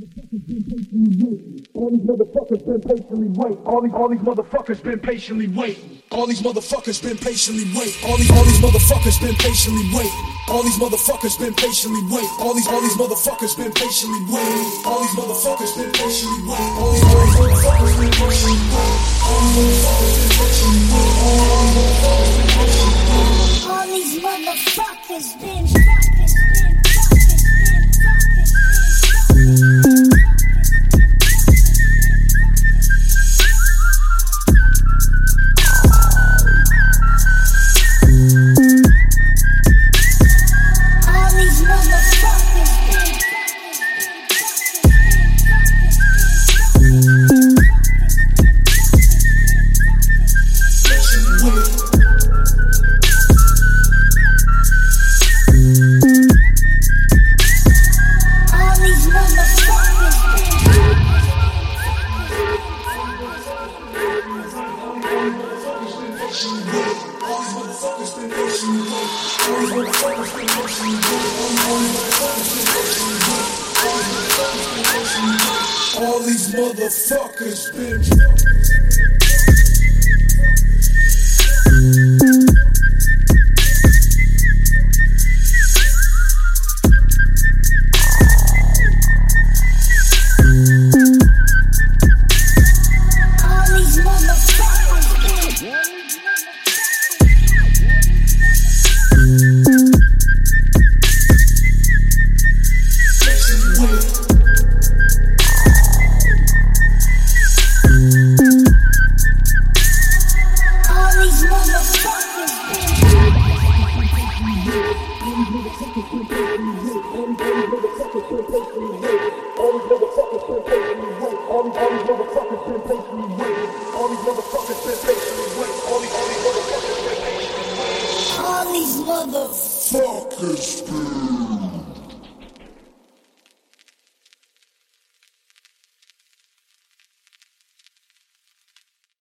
All these motherfuckers been patiently waiting. All these motherfuckers been patiently waiting. All these motherfuckers been patiently waiting. All these motherfuckers been patiently waiting. All these motherfuckers been patiently waiting. All these motherfuckers been patiently waiting. All these motherfuckers been patiently waiting. All these motherfuckers been patiently waiting. All these motherfuckers been all these motherfuckers been all these motherfuckers been